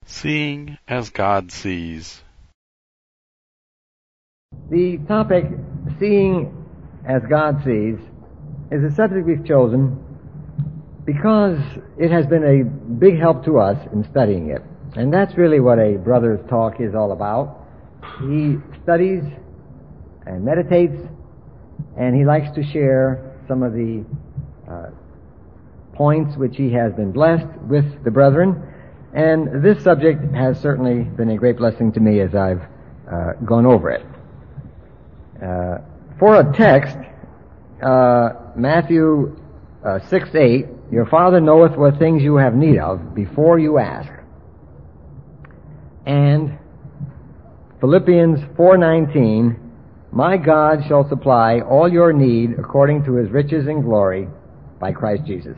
Seeing as God sees. The topic, Seeing as God Sees, is a subject we've chosen because it has been a big help to us in studying it. And that's really what a brother's talk is all about. He studies and meditates, and he likes to share some of the points which he has been blessed with the brethren. And this subject has certainly been a great blessing to me as I've gone over it. For a text, Matthew 6:8, your Father knoweth what things you have need of before you ask. And Philippians 4:19, my God shall supply all your need according to his riches and glory by Christ Jesus.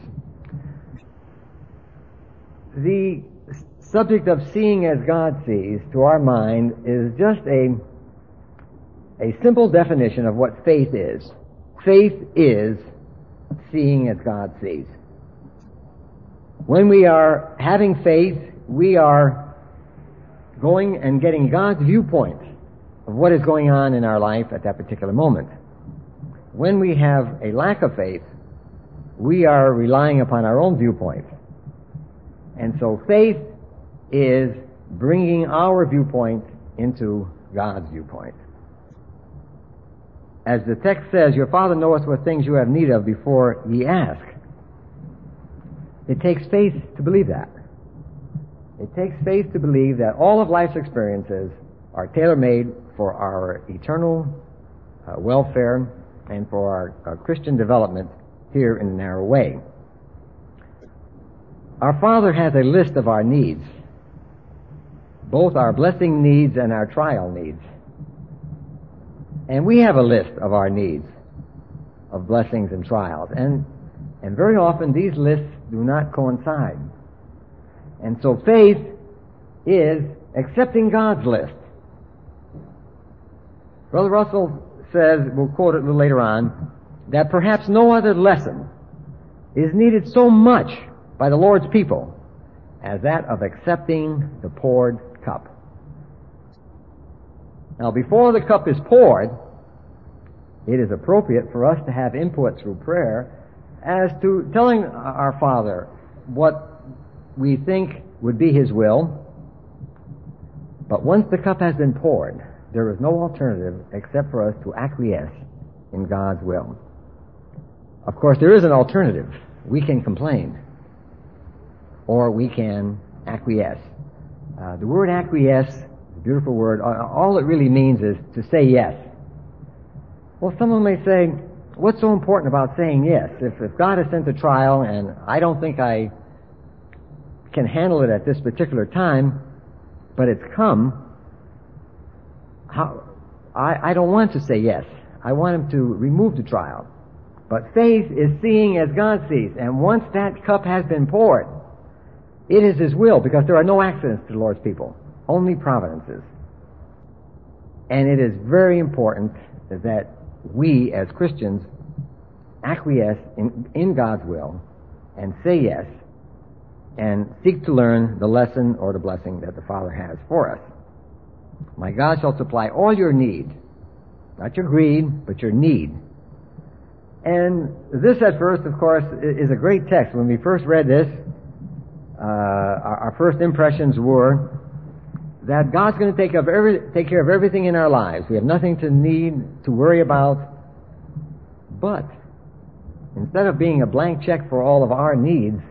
The subject of seeing as God sees, to our mind, is just a simple definition of what faith is. Faith is seeing as God sees. When we are having faith, we are going and getting God's viewpoint of what is going on in our life at that particular moment. When we have a lack of faith, we are relying upon our own viewpoint. And so faith is bringing our viewpoint into God's viewpoint. As the text says, your Father knoweth what things you have need of before ye ask. It takes faith to believe that. It takes faith to believe that all of life's experiences are tailor-made for our eternal welfare and for our Christian development here in a narrow way. Our Father has a list of our needs, both our blessing needs and our trial needs. And we have a list of our needs, of blessings and trials. And very often these lists do not coincide. And so faith is accepting God's list. Brother Russell says, we'll quote it a little later on, that perhaps no other lesson is needed so much by the Lord's people as that of accepting the poured cup. Now, before the cup is poured, it is appropriate for us to have input through prayer as to telling our Father what we think would be His will. But once the cup has been poured, there is no alternative except for us to acquiesce in God's will. Of course, there is an alternative. We can complain, or we can acquiesce. The word acquiesce, a beautiful word, all it really means is to say yes. Well, someone may say, what's so important about saying yes? If God has sent a trial and I don't think I can handle it at this particular time, but it's come, I don't want to say yes. I want Him to remove the trial. But faith is seeing as God sees. And once that cup has been poured, it is His will, because there are no accidents to the Lord's people, only providences. And it is very important that we as Christians acquiesce in God's will and say yes and seek to learn the lesson or the blessing that the Father has for us. My God shall supply all your need, not your greed, but your need. And this at first, of course, is a great text. When we first read this, our first impressions were that God's going to take care of everything in our lives. We have nothing to need to worry about. But instead of being a blank check for all of our needs,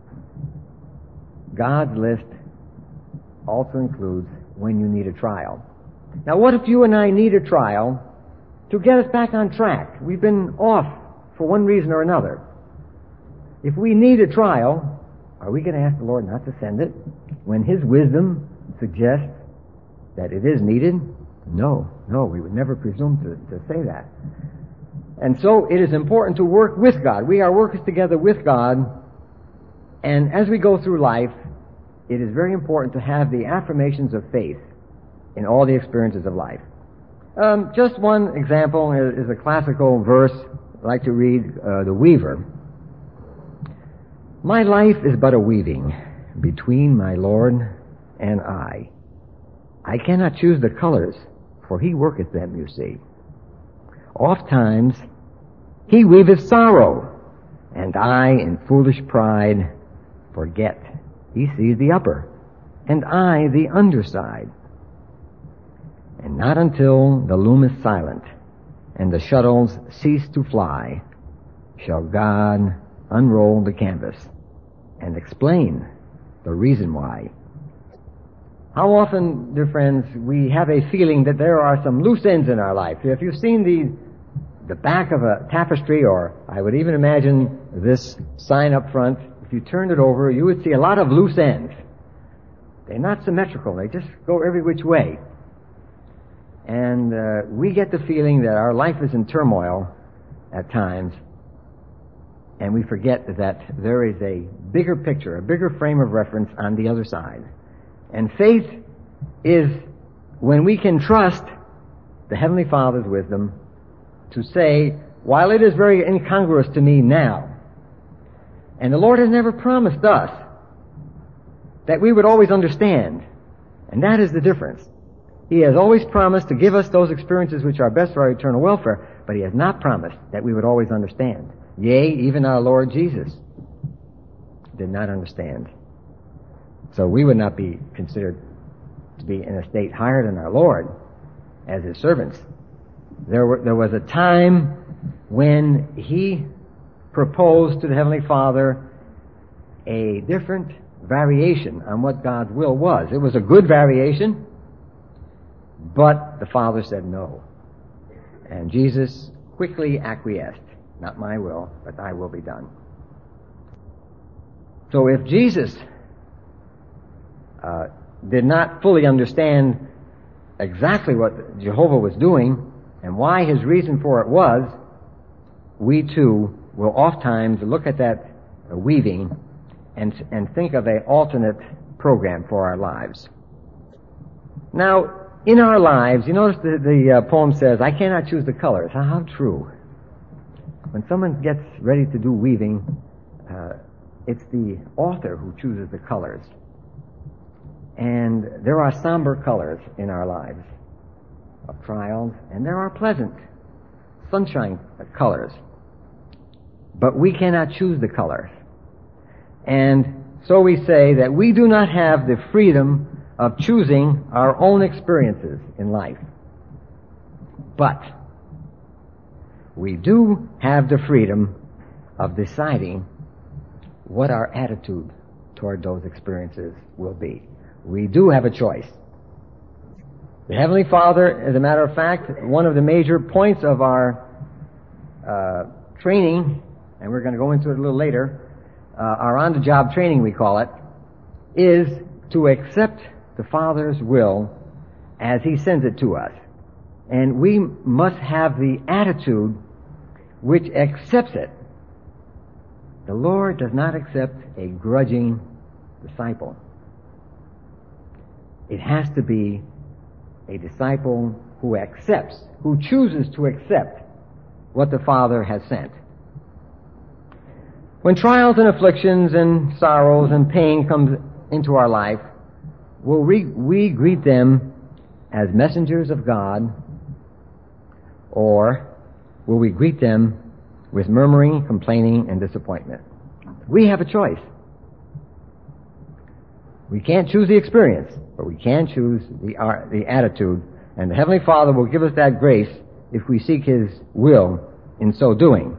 God's list also includes when you need a trial. Now, what if you and I need a trial to get us back on track? We've been off for one reason or another. If we need a trial, are we going to ask the Lord not to send it when His wisdom suggests that it is needed? No, we would never presume to say that. And so it is important to work with God. We are workers together with God, and as we go through life, it is very important to have the affirmations of faith in all the experiences of life. Just one example is a classical verse I'd like to read, the Weaver. My life is but a weaving between my Lord and I. I cannot choose the colors, for he worketh them, you see. Oft times he weaveth sorrow, and I in foolish pride forget. He sees the upper, and I the underside. And not until the loom is silent, and the shuttles cease to fly, shall God unroll the canvas and explain the reason why. How often, dear friends, we have a feeling that there are some loose ends in our life. If you've seen the back of a tapestry, or I would even imagine this sign up front, if you turned it over, you would see a lot of loose ends. They're not symmetrical. They just go every which way. And we get the feeling that our life is in turmoil at times, and we forget that there is a bigger picture, a bigger frame of reference on the other side. And faith is when we can trust the Heavenly Father's wisdom to say, while it is very incongruous to me now, and the Lord has never promised us that we would always understand, and that is the difference. He has always promised to give us those experiences which are best for our eternal welfare, but He has not promised that we would always understand. Yea, even our Lord Jesus did not understand. So we would not be considered to be in a state higher than our Lord as His servants. There was a time when He proposed to the Heavenly Father a different variation on what God's will was. It was a good variation, but the Father said no. And Jesus quickly acquiesced. Not my will, but thy will be done. So if Jesus did not fully understand exactly what Jehovah was doing and why His reason for it was, we too will oftentimes look at that weaving and think of an alternate program for our lives. Now, in our lives, you notice the poem says, I cannot choose the colors. How true. When someone gets ready to do weaving, it's the author who chooses the colors. And there are somber colors in our lives of trials, and there are pleasant sunshine colors. But we cannot choose the colors. And so we say that we do not have the freedom of choosing our own experiences in life. But we do have the freedom of deciding what our attitude toward those experiences will be. We do have a choice. The Heavenly Father, as a matter of fact, one of the major points of our training, and we're going to go into it a little later, our on-the-job training, we call it, is to accept the Father's will as He sends it to us. And we must have the attitude which accepts it. The Lord does not accept a grudging disciple. It has to be a disciple who accepts, who chooses to accept what the Father has sent. When trials and afflictions and sorrows and pain comes into our life, will we greet them as messengers of God, or will we greet them with murmuring, complaining, and disappointment? We have a choice. We can't choose the experience, but we can choose the attitude, and the Heavenly Father will give us that grace if we seek His will in so doing.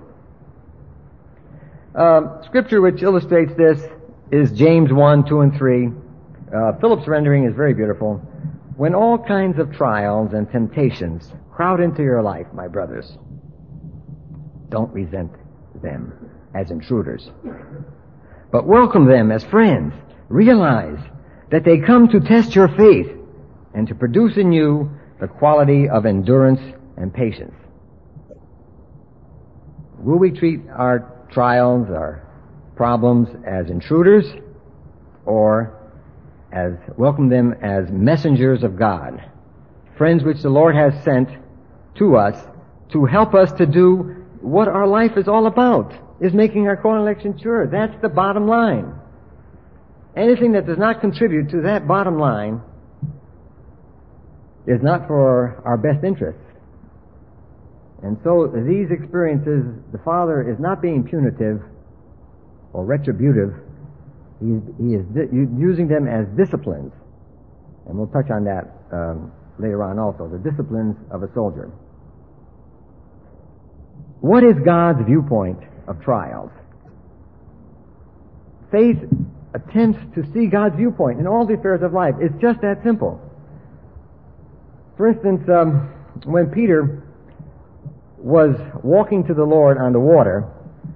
Scripture which illustrates this is James 1, 2, and 3. Philip's rendering is very beautiful. When all kinds of trials and temptations crowd into your life, my brothers, don't resent them as intruders, but welcome them as friends. Realize that they come to test your faith and to produce in you the quality of endurance and patience. Will we treat our trials, our problems as intruders, or as welcome them as messengers of God, friends which the Lord has sent to us to help us to do what our life is all about, is making our calling election sure. That's the bottom line. anything that does not contribute to that bottom line is not for our best interests. And so these experiences, the Father is not being punitive or retributive. He is using them as disciplines. And we'll touch on that later on also, the disciplines of a soldier. What is God's viewpoint of trials? Faith attempts to see God's viewpoint in all the affairs of life. It's just that simple. For instance, when Peter was walking to the Lord on the water,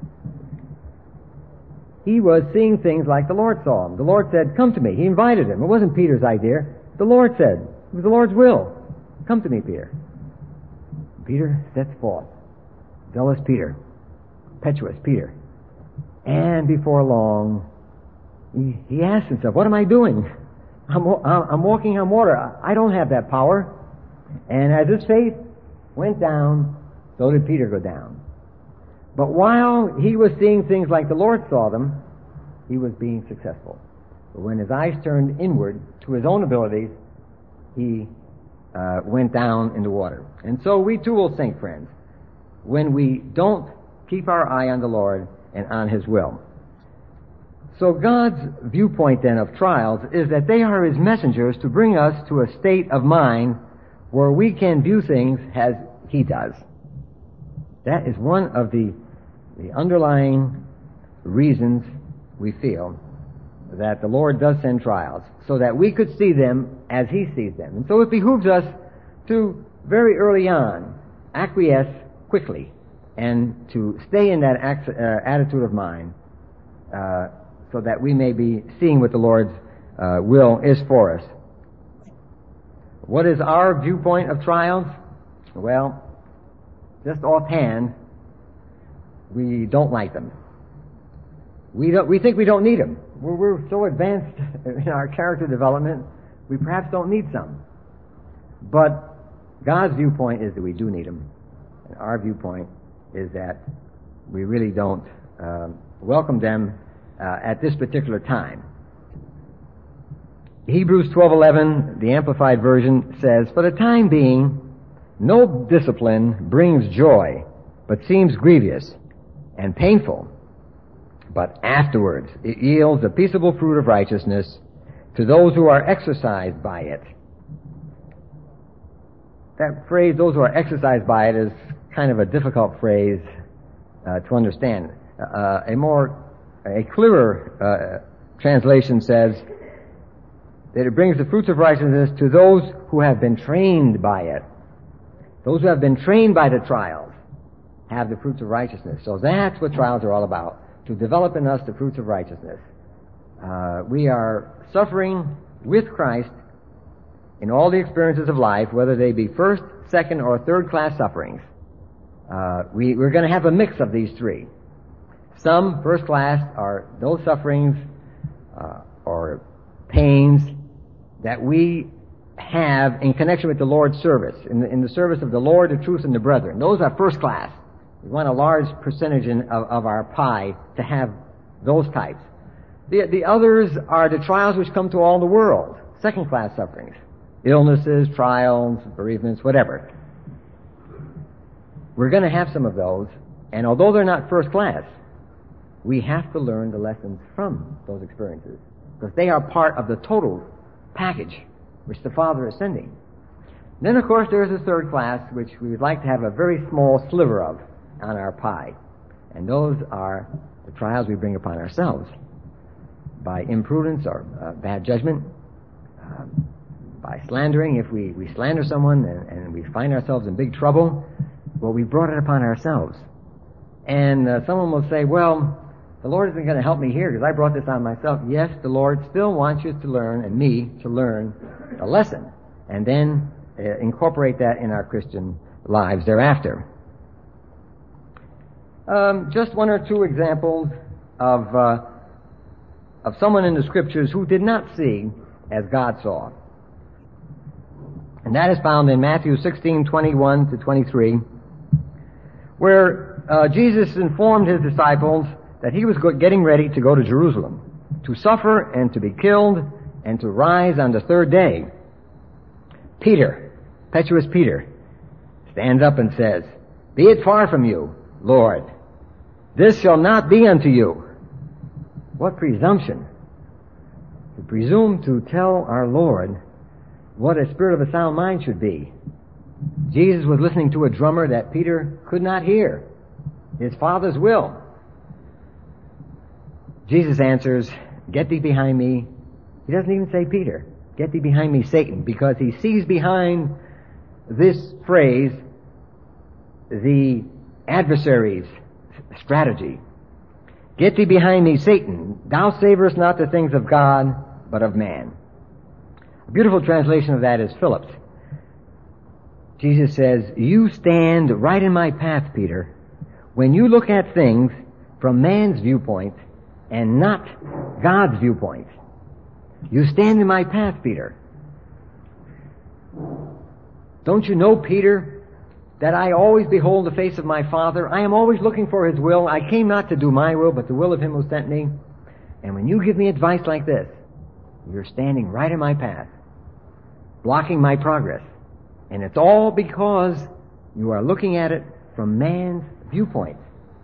he was seeing things like the Lord saw him. The Lord said, "Come to me." He invited him. It wasn't Peter's idea. The Lord said, it was the Lord's will. "Come to me, Peter." Peter sets forth. Zealous Peter. Impetuous Peter. And before long, he asks himself, "What am I doing? I'm walking on water. I don't have that power." And as his faith went down, so did Peter go down. But while he was seeing things like the Lord saw them, he was being successful. But when his eyes turned inward to his own abilities, he went down in the water. And so we too will sink, friends, when we don't keep our eye on the Lord and on His will. So God's viewpoint then of trials is that they are His messengers to bring us to a state of mind where we can view things as He does. That is one of the underlying reasons we feel that the Lord does send trials, so that we could see them as He sees them. And so it behooves us to, very early on, acquiesce quickly and to stay in that attitude of mind so that we may be seeing what the Lord's will is for us. What is our viewpoint of trials? Well, just offhand, we don't like them. We think we don't need them. We're so advanced in our character development, we perhaps don't need some. But God's viewpoint is that we do need them. And our viewpoint is that we really don't welcome them at this particular time. Hebrews 12:11, the Amplified Version, says, "For the time being, no discipline brings joy, but seems grievous and painful. But afterwards it yields the peaceable fruit of righteousness to those who are exercised by it." That phrase, "those who are exercised by it," is kind of a difficult phrase to understand. A clearer translation says that it brings the fruits of righteousness to those who have been trained by it. Those who have been trained by the trials have the fruits of righteousness. So that's what trials are all about, to develop in us the fruits of righteousness. We are suffering with Christ in all the experiences of life, whether they be first, second, or third-class sufferings. We're going to have a mix of these three. Some first class are those sufferings or pains that we have in connection with the Lord's service, in the service of the Lord, the truth, and the brethren. Those are first class. We want a large percentage of our pie to have those types. The others are the trials which come to all the world, second class sufferings, illnesses, trials, bereavements, whatever. We're going to have some of those, and although they're not first class, we have to learn the lessons from those experiences, because they are part of the total package which the Father is sending. Then, of course, there's a third class which we would like to have a very small sliver of on our pie, and those are the trials we bring upon ourselves by imprudence or bad judgment, by slandering. If we slander someone and we find ourselves in big trouble, well, we brought it upon ourselves. And someone will say, "Well, the Lord isn't going to help me here because I brought this on myself." Yes, the Lord still wants you to learn, and me to learn a lesson, and then incorporate that in our Christian lives thereafter. Just one or two examples of someone in the Scriptures who did not see as God saw. And that is found in Matthew 16:21 to 23, where Jesus informed His disciples that He was getting ready to go to Jerusalem. to suffer and to be killed and to rise on the third day. Peter, impetuous Peter, stands up and says, "Be it far from you, Lord. This shall not be unto you." What presumption! To presume to tell our Lord what a spirit of a sound mind should be. Jesus was listening to a drummer that Peter could not hear. His Father's will. Jesus answers, "Get thee behind me." He doesn't even say Peter. "Get thee behind me, Satan," because he sees behind this phrase the adversary's strategy. "Get thee behind me, Satan. Thou savorest not the things of God, but of man." A beautiful translation of that is Phillips. Jesus says, "You stand right in my path, Peter, when you look at things from man's viewpoint and not God's viewpoint. You stand in my path, Peter. Don't you know, Peter, that I always behold the face of my Father? I am always looking for His will. I came not to do my will, but the will of Him who sent me. And when you give me advice like this, you're standing right in my path, blocking my progress. And it's all because you are looking at it from man's viewpoint.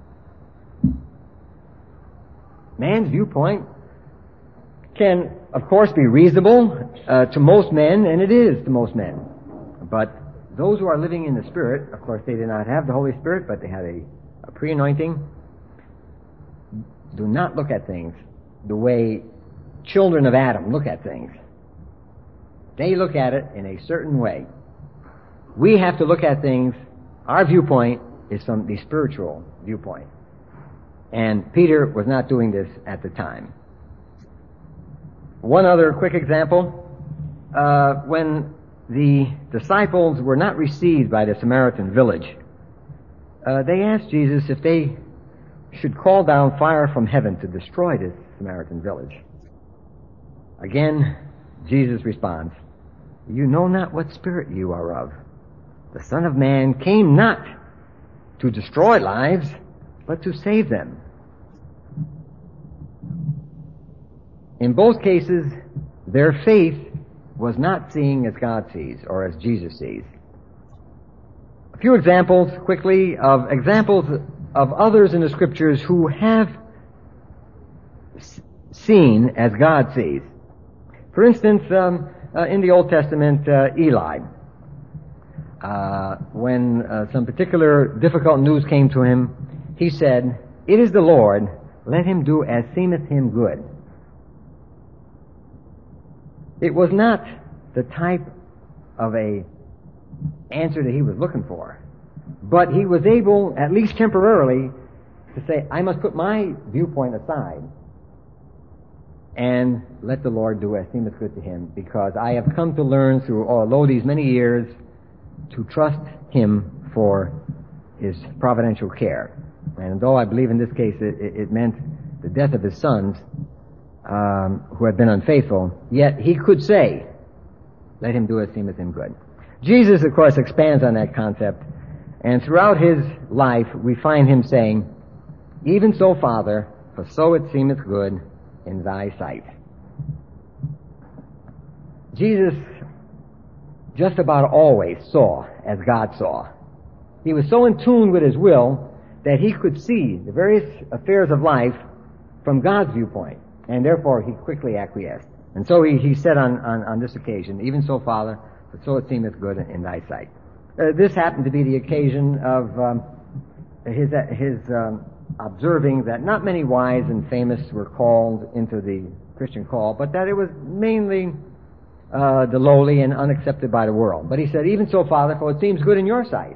Man's viewpoint can, of course, be reasonable to most men, and it is to most men. But those who are living in the Spirit, of course, they do not have the Holy Spirit, but they have a pre-anointing, do not look at things the way children of Adam look at things. They look at it in a certain way. We have to look at things, our viewpoint is from the spiritual viewpoint. And Peter was not doing this at the time. One other quick example. When the disciples were not received by the Samaritan village, they asked Jesus if they should call down fire from heaven to destroy this Samaritan village. Again, Jesus responds, "You know not what spirit you are of. The Son of Man came not to destroy lives, but to save them." In both cases, their faith was not seeing as God sees or as Jesus sees. A few examples, quickly, of others in the Scriptures who have seen as God sees. For instance, in the Old Testament, Eli. When some particular difficult news came to him, he said, "It is the Lord, let him do as seemeth him good." It was not the type of a answer that he was looking for, but he was able, at least temporarily, to say, "I must put my viewpoint aside and let the Lord do as seemeth good to him, because I have come to learn through all these many years to trust Him for His providential care." And though I believe in this case it meant the death of his sons, who had been unfaithful, yet he could say, "Let him do as seemeth him good." Jesus, of course, expands on that concept, and throughout his life we find him saying, "Even so, Father, for so it seemeth good in thy sight." Jesus just about always saw as God saw. He was so in tune with His will that He could see the various affairs of life from God's viewpoint, and therefore He quickly acquiesced. And so he said on this occasion, "Even so, Father, for so it seemeth good in thy sight." This happened to be the occasion of his observing that not many wise and famous were called into the Christian call, but that it was mainly the lowly and unaccepted by the world. But he said, "Even so, Father, for it seems good in your sight."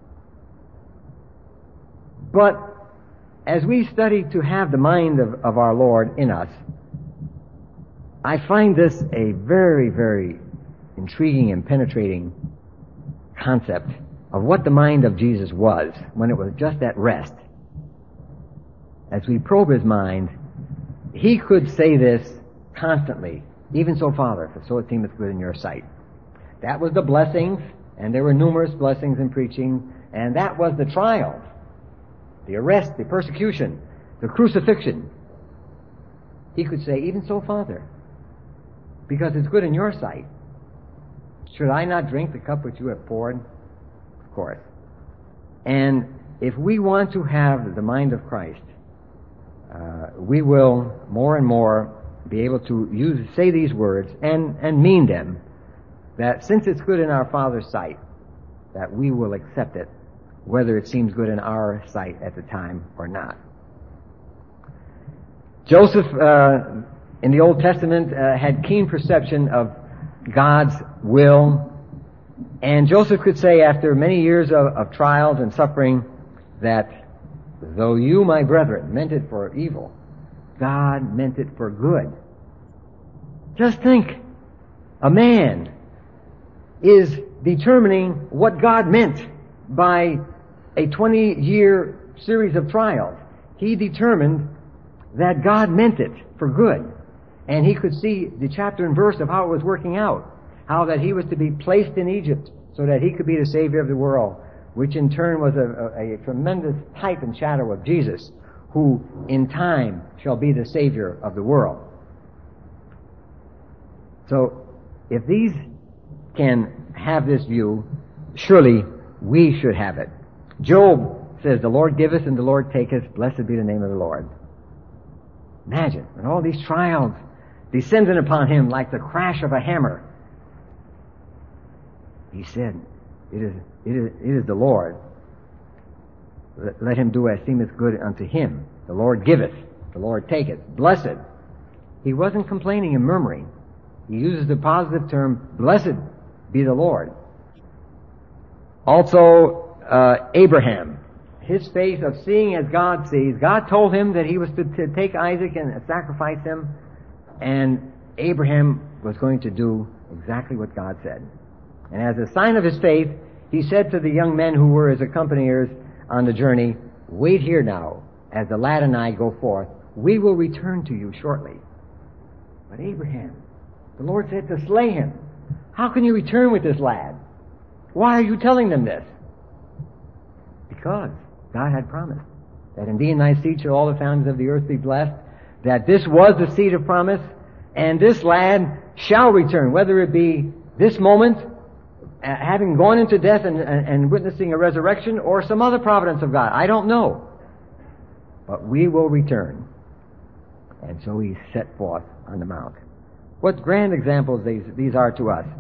But as we study to have the mind of our Lord in us, I find this a very, very intriguing and penetrating concept of what the mind of Jesus was when it was just at rest. As we probe His mind, He could say this constantly, "Even so, Father, for so it seemeth good in your sight." That was the blessings, and there were numerous blessings in preaching, and that was the trials, the arrest, the persecution, the crucifixion. he could say, even so, Father, because it's good in your sight, should I not drink the cup which you have poured? Of course. And if we want to have the mind of Christ, we will more and more be able to say these words and mean them, that since it's good in our Father's sight, that we will accept it, whether it seems good in our sight at the time or not. Joseph, in the Old Testament, had keen perception of God's will, and Joseph could say after many years of trials and suffering that though you, my brethren, meant it for evil, God meant it for good. Just think, a man is determining what God meant by a 20-year series of trials. He determined that God meant it for good. And he could see the chapter and verse of how it was working out. How that he was to be placed in Egypt so that he could be the Savior of the world, which in turn was a tremendous type and shadow of Jesus, who in time shall be the Savior of the world. So, if these can have this view, surely we should have it. Job says, the Lord giveth and the Lord taketh, blessed be the name of the Lord. Imagine, when all these trials descended upon him like the crash of a hammer, he said, it is the Lord. Let him do as seemeth good unto him. The Lord giveth, the Lord taketh. Blessed. He wasn't complaining and murmuring. He uses the positive term, blessed be the Lord. Also, Abraham, his faith of seeing as God sees. God told him that he was to take Isaac and sacrifice him, and Abraham was going to do exactly what God said. And as a sign of his faith, he said to the young men who were his accompaniers on the journey, wait here now, as the lad and I go forth. We will return to you shortly. But Abraham, the Lord said to slay him. How can you return with this lad? Why are you telling them this? Because God had promised that indeed in thy seed shall all the fountains of the earth be blessed, that this was the seed of promise, and this lad shall return, whether it be this moment, having gone into death and witnessing a resurrection, or some other providence of God. I don't know. But we will return. And so he set forth on the mount. What grand examples these are to us,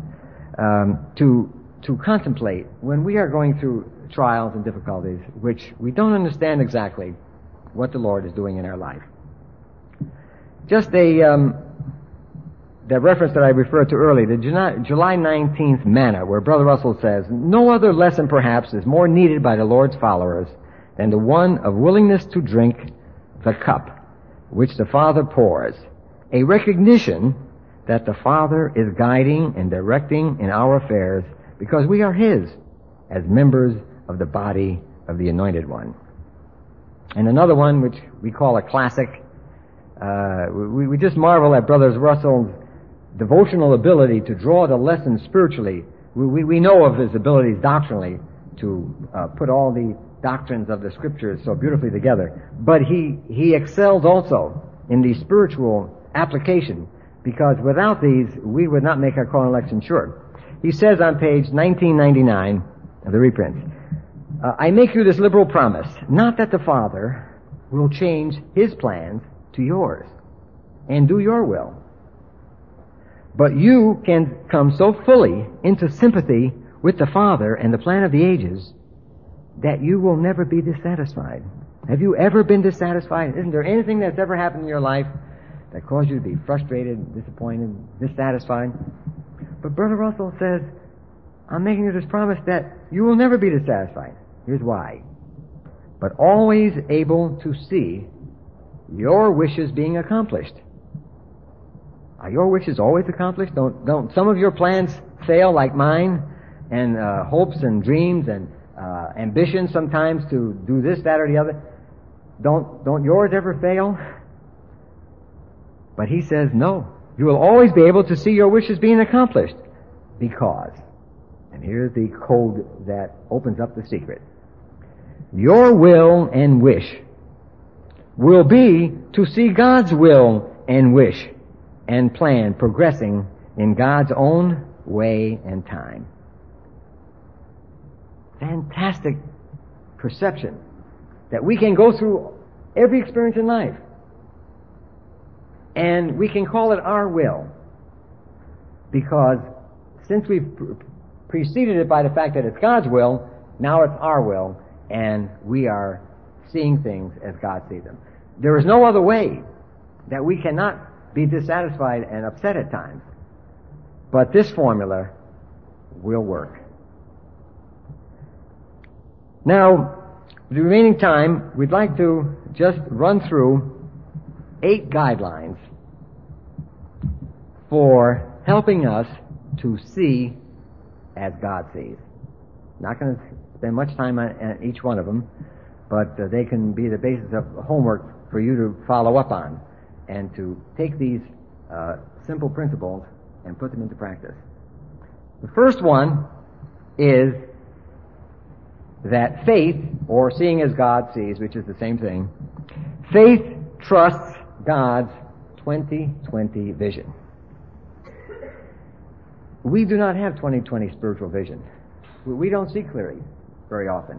to contemplate when we are going through trials and difficulties which we don't understand exactly what the Lord is doing in our life. Just the reference that I referred to earlier, the July 19th manna, where Brother Russell says, no other lesson perhaps is more needed by the Lord's followers than the one of willingness to drink the cup which the Father pours, a recognition that the Father is guiding and directing in our affairs because we are His as members of the body of the Anointed One. And another one, which we call a classic, we just marvel at Brother Russell's devotional ability to draw the lessons spiritually. We know of his abilities doctrinally to put all the doctrines of the Scriptures so beautifully together. But he excelled also in the spiritual application, because without these, we would not make our call and election sure. He says on page 1999 of the reprints, I make you this liberal promise, not that the Father will change His plans to yours and do your will, but you can come so fully into sympathy with the Father and the plan of the ages that you will never be dissatisfied. Have you ever been dissatisfied? Isn't there anything that's ever happened in your life that caused you to be frustrated, disappointed, dissatisfied? But Brother Russell says, I'm making you this promise that you will never be dissatisfied. Here's why. But always able to see your wishes being accomplished. Are your wishes always accomplished? Don't some of your plans fail like mine, and hopes and dreams and ambitions sometimes to do this, that, or the other? Don't yours ever fail? But he says, no. You will always be able to see your wishes being accomplished. Because, and here's the code that opens up the secret, your will and wish will be to see God's will and wish and plan progressing in God's own way and time. Fantastic perception that we can go through every experience in life and we can call it our will, because since we've preceded it by the fact that it's God's will, now it's our will, and we are seeing things as God sees them. There is no other way that we cannot be dissatisfied and upset at times. But this formula will work. Now, the remaining time, we'd like to just run through 8 guidelines for helping us to see as God sees. Not going to spend much time on each one of them, but they can be the basis of homework for you to follow up on and to take these simple principles and put them into practice. The first one is that faith, or seeing as God sees, which is the same thing, faith trusts God's 2020 vision. We do not have 2020 spiritual vision. We don't see clearly very often.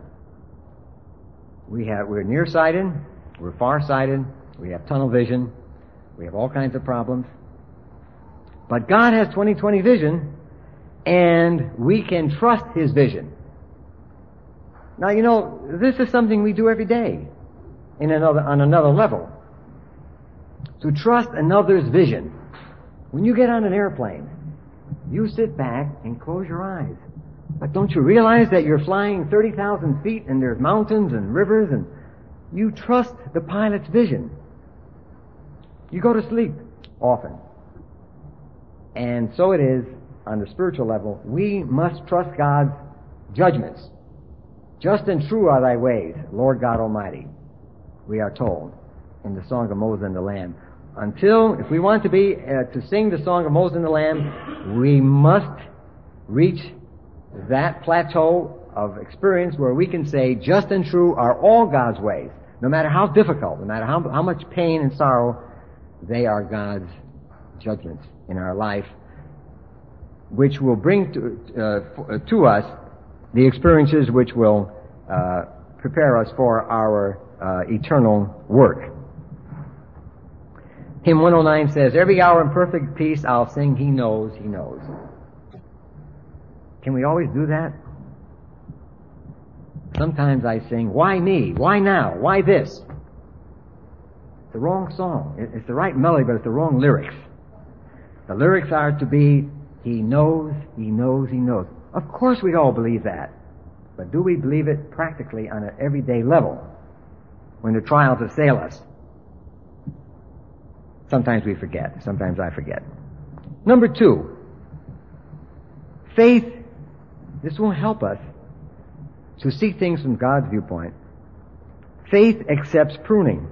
We're nearsighted, we're farsighted, we have tunnel vision, we have all kinds of problems. But God has 2020 vision, and we can trust His vision. Now, you know, this is something we do every day on another level. To trust another's vision. When you get on an airplane, you sit back and close your eyes. But don't you realize that you're flying 30,000 feet and there's mountains and rivers, and you trust the pilot's vision. You go to sleep often. And so it is on the spiritual level. We must trust God's judgments. Just and true are thy ways, Lord God Almighty, we are told in the Song of Moses and the Lamb. If we want to sing the Song of Moses and the Lamb, we must reach that plateau of experience where we can say, just and true are all God's ways. No matter how difficult, no matter how much pain and sorrow, they are God's judgments in our life, which will bring to us the experiences which will prepare us for our eternal work. Hymn 109 says, every hour in perfect peace I'll sing, He knows, He knows. Can we always do that? Sometimes I sing, why me? Why now? Why this? It's the wrong song. It's the right melody, but it's the wrong lyrics. The lyrics are to be, He knows, He knows, He knows. Of course we all believe that. But do we believe it practically on an everyday level when the trials assail us? Sometimes we forget. Sometimes I forget. Number 2, faith. This will help us to see things from God's viewpoint. Faith accepts pruning.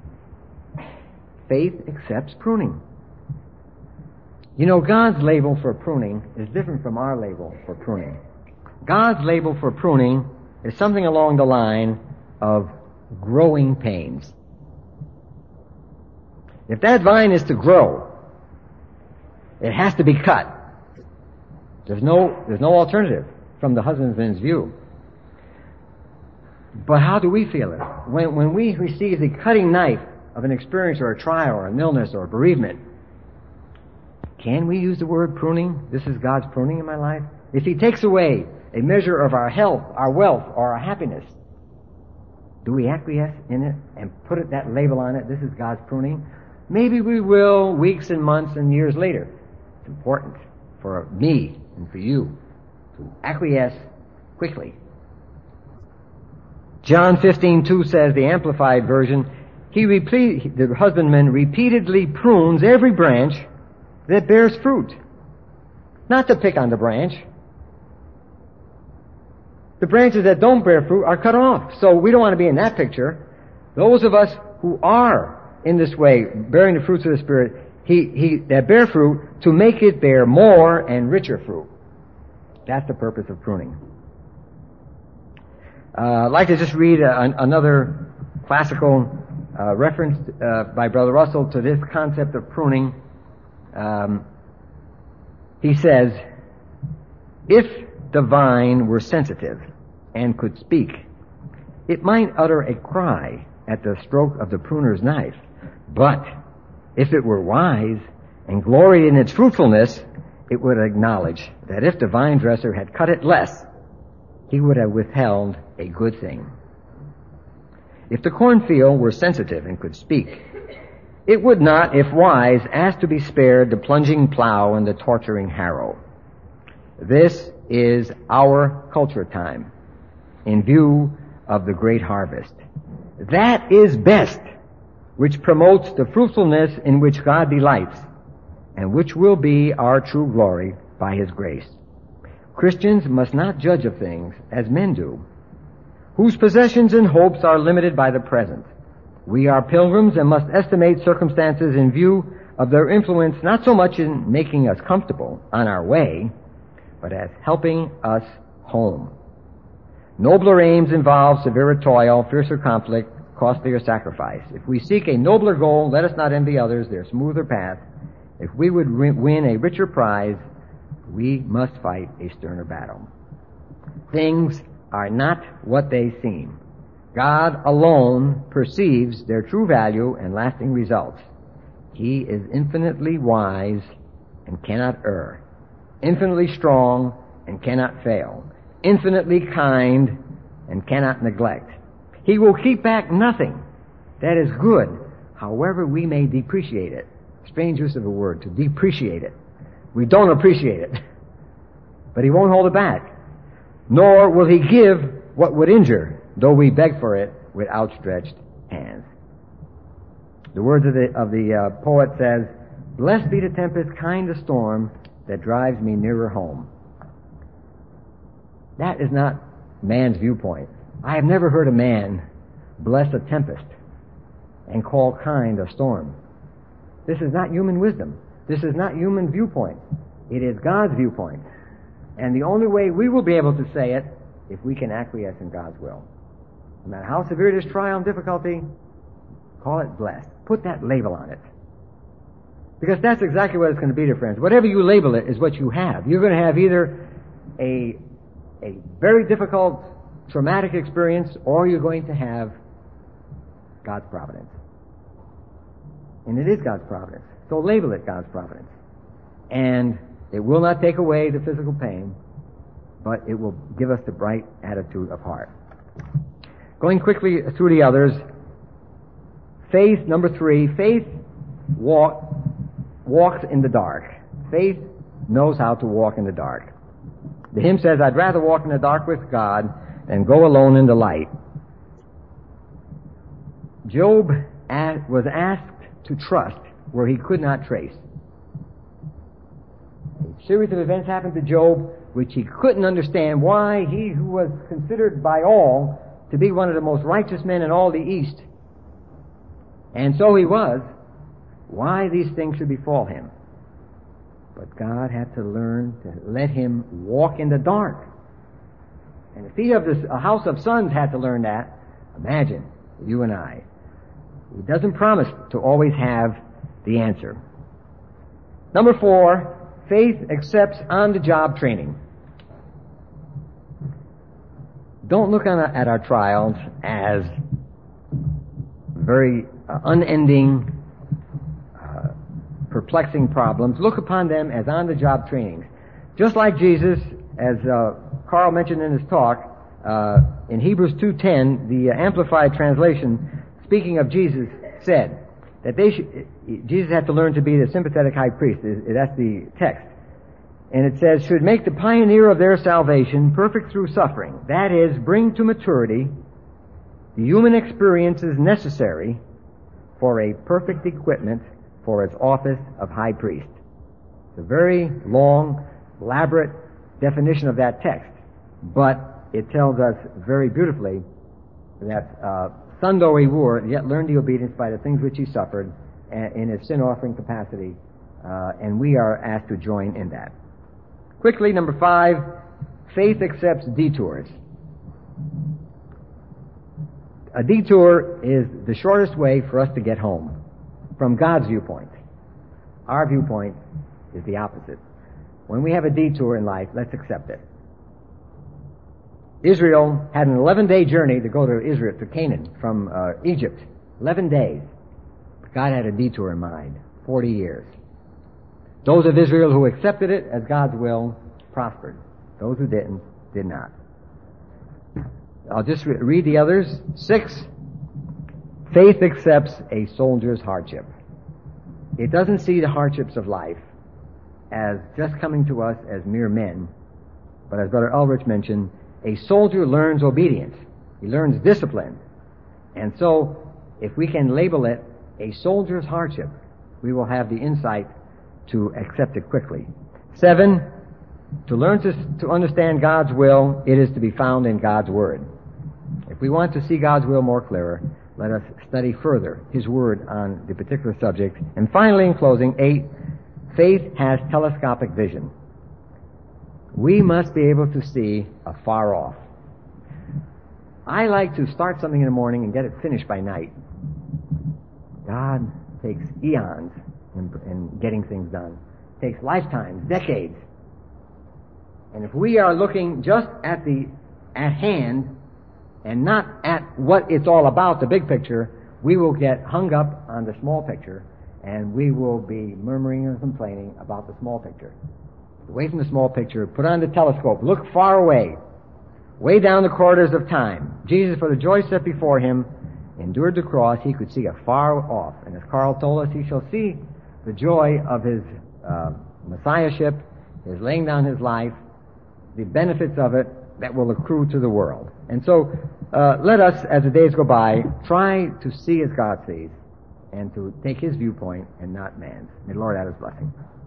Faith accepts pruning. You know, God's label for pruning is different from our label for pruning. God's label for pruning is something along the line of growing pains. If that vine is to grow, it has to be cut. There's no alternative from the husbandman's view. But how do we feel it? When we receive the cutting knife of an experience or a trial or an illness or a bereavement, can we use the word pruning? This is God's pruning in my life. If He takes away a measure of our health, our wealth, or our happiness, do we acquiesce in it and put that label on it? This is God's pruning. Maybe we will weeks and months and years later. It's important for me and for you to acquiesce quickly. John 15:2 says, the Amplified Version, the husbandman repeatedly prunes every branch that bears fruit. Not to pick on the branch. The branches that don't bear fruit are cut off. So we don't want to be in that picture. Those of us who are in this way, bearing the fruits of the Spirit, that bear fruit, to make it bear more and richer fruit. That's the purpose of pruning. I'd like to just read another classical referenced by Brother Russell to this concept of pruning. He says, if the vine were sensitive and could speak, it might utter a cry at the stroke of the pruner's knife. But if it were wise and gloried in its fruitfulness, it would acknowledge that if the vine dresser had cut it less, he would have withheld a good thing. If the cornfield were sensitive and could speak, it would not, if wise, ask to be spared the plunging plow and the torturing harrow. This is our culture time in view of the great harvest. That is best, which promotes the fruitfulness in which God delights, and which will be our true glory by His grace. Christians must not judge of things as men do, whose possessions and hopes are limited by the present. We are pilgrims and must estimate circumstances in view of their influence not so much in making us comfortable on our way, but as helping us home. Nobler aims involve severer toil, fiercer conflict, costlier sacrifice. If we seek a nobler goal, let us not envy others their smoother path. If we would win a richer prize, we must fight a sterner battle. Things are not what they seem. God alone perceives their true value and lasting results. He is infinitely wise and cannot err, infinitely strong and cannot fail, infinitely kind and cannot neglect. He will keep back nothing that is good, however we may depreciate it. Strange use of a word, to depreciate it. We don't appreciate it. But He won't hold it back. Nor will He give what would injure, though we beg for it with outstretched hands. The words of the poet says, "Blessed be the tempest, kind the storm, that drives me nearer home." That is not man's viewpoint. I have never heard a man bless a tempest and call kind a storm. This is not human wisdom. This is not human viewpoint. It is God's viewpoint. And the only way we will be able to say it, if we can acquiesce in God's will. No matter how severe this trial and difficulty, call it blessed. Put that label on it. Because that's exactly what it's going to be, dear friends. Whatever you label it is what you have. You're going to have either a very difficult, traumatic experience, or you're going to have God's providence. And it is God's providence. So label it God's providence. And it will not take away the physical pain, but it will give us the bright attitude of heart. Going quickly through the others, faith, number 3, faith walks in the dark. Faith knows how to walk in the dark. The hymn says, "I'd rather walk in the dark with God than go alone in the light." Job was asked to trust where he could not trace. A series of events happened to Job which he couldn't understand why he who was considered by all to be one of the most righteous men in all the East, and so he was, why these things should befall him. But God had to learn to let him walk in the dark. And if he of a house of sons had to learn that, imagine you and I. He doesn't promise to always have the answer. Number 4, faith accepts on-the-job training. Don't look at our trials as very unending, perplexing problems. Look upon them as on-the-job trainings. Just like Jesus, as Carl mentioned in his talk, in Hebrews 2:10, the Amplified Translation, speaking of Jesus, said that Jesus had to learn to be the sympathetic high priest. That's the text. And it says, should make the pioneer of their salvation perfect through suffering. That is, bring to maturity the human experiences necessary for a perfect equipment for its office of high priest. It's a very long, elaborate definition of that text, but it tells us very beautifully that son though he were, yet learned the obedience by the things which he suffered in his sin-offering capacity, and we are asked to join in that. Quickly, number 5, faith accepts detours. A detour is the shortest way for us to get home from God's viewpoint. Our viewpoint is the opposite. When we have a detour in life, let's accept it. Israel had an 11-day journey to go to Canaan from Egypt. 11 days. God had a detour in mind. 40 years. Those of Israel who accepted it as God's will prospered. Those who didn't, did not. I'll just read the others. 6, faith accepts a soldier's hardship. It doesn't see the hardships of life as just coming to us as mere men, but as Brother Ulrich mentioned, a soldier learns obedience. He learns discipline. And so, if we can label it a soldier's hardship, we will have the insight to accept it quickly. 7, to learn to understand God's will, it is to be found in God's Word. If we want to see God's will more clearer, let us study further His Word on the particular subject. And finally, in closing, 8, faith has telescopic vision. We must be able to see afar off. I like to start something in the morning and get it finished by night. God takes eons in getting things done. It takes lifetimes, decades. And if we are looking just at hand and not at what it's all about, the big picture, we will get hung up on the small picture, and we will be murmuring and complaining about the small picture. Away from the small picture, put on the telescope, look far away, way down the corridors of time. Jesus, for the joy set before him, endured the cross. He could see afar off. And as Carl told us, he shall see the joy of his messiahship, his laying down his life, the benefits of it that will accrue to the world. And so let us, as the days go by, try to see as God sees and to take his viewpoint and not man's. May the Lord add his blessing.